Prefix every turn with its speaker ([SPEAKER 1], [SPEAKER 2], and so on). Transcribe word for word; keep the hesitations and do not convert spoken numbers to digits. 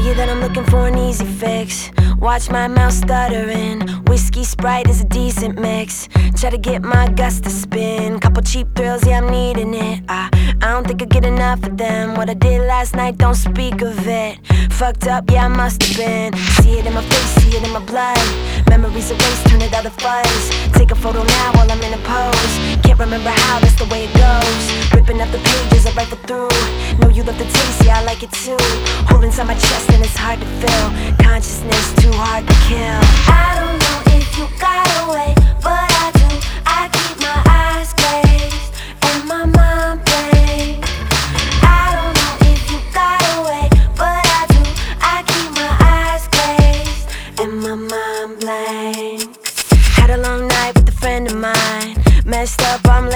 [SPEAKER 1] you that I'm looking for an easy fix. Watch my mouth stuttering. Whiskey Sprite is a decent mix. Try to get my guts to spin. Couple cheap thrills, yeah, I'm needing it. I, I don't think I get enough of them. What I did last night, don't speak of it. Fucked up, yeah, I must have been. See it in my face, see it in my blood. Memories erased, turn it out of fuzz. Take a photo now while I'm in a pose. Can't remember how, that's the way it goes. Ripping up the pages, I rifle through. Know you love the taste, yeah, I like it too. Hole inside my chest and it's hard to fill. Consciousness too hard to kill.
[SPEAKER 2] I don't know if you got away, but